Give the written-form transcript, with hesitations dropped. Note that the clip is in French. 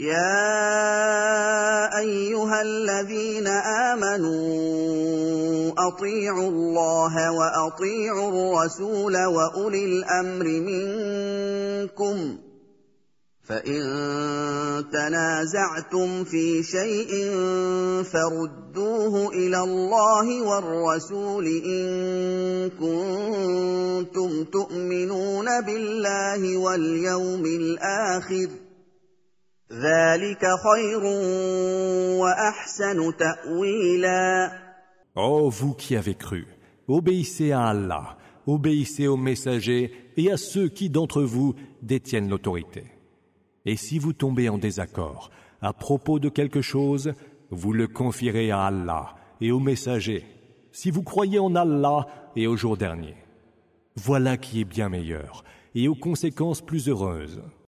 يا أيها الذين آمنوا أطيعوا الله وأطيعوا الرسول وأولي الأمر منكم فإن تنازعتم في شيء فردوه إلى الله والرسول إن كنتم تؤمنون بالله واليوم الآخر ذلك خير وأحسن تأويلا. Ô vous qui avez cru, obéissez à Allah, obéissez aux messagers et à ceux qui d'entre vous détiennent l'autorité. Et si vous tombez en désaccord à propos de quelque chose, vous le confierez à Allah et aux messagers, si vous croyez en Allah et au jour dernier. Voilà qui est bien meilleur et aux conséquences plus heureuses.